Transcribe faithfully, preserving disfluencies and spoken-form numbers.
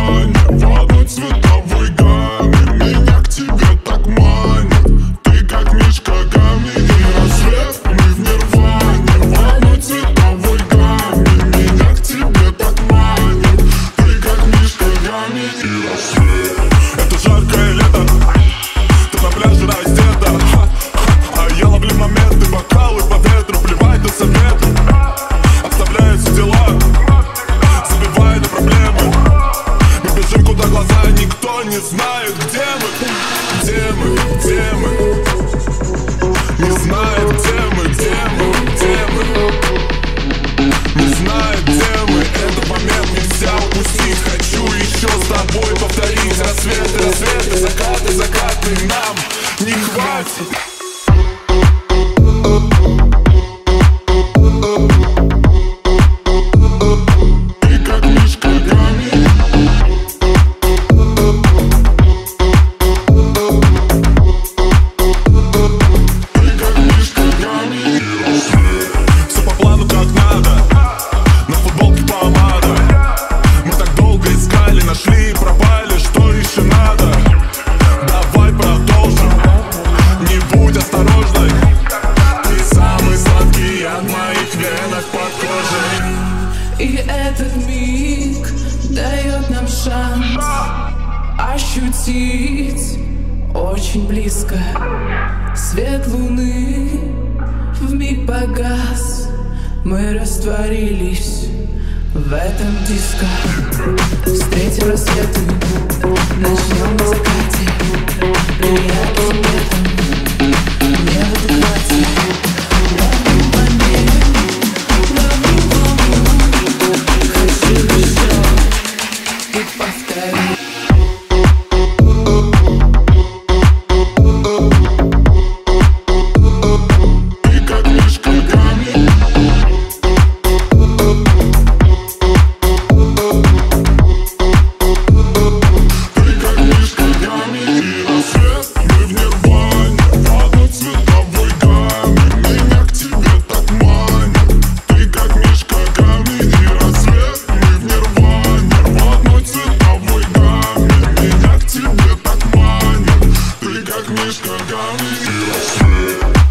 нирване, в одной цветовой гамме. Меня к тебе так манит, ты как Мишка Гамми. И рассвет, мы в нирване, в одной цветовой гамме. Меня к тебе так манит, ты как Мишка Гамми. И рассвет. Это жаркое лето, ты на пляже раздета, а я ловлю моменты, бокалы по ветру, плевать на советы. Оставляю все дела, забиваю на проблемы. Мы бежим, куда глаза, никто не знает, где мы. Где мы, где мы? Не знает, где мы, где мы, где мы. Не знает, где мы. Этот момент нельзя упустить. Хочу еще с тобой повторить. Рассветы, рассветы, закаты, закаты. Нам не хватит. Нашли и пропали, что еще надо? Давай продолжим, не будь осторожной. Ты самый сладкий от моих венок под кожей. И этот миг дает нам шанс ощутить очень близко. Свет луны вмиг погас, мы растворились в этом диско. Встретим рассветы, начнем на закате. Приятным летом, мне в этом хватит. Ловлю момент, ловлю волну. Хочу еще и повторить. Ты как Мишка Гамми. Мишка Гамми и рассвет.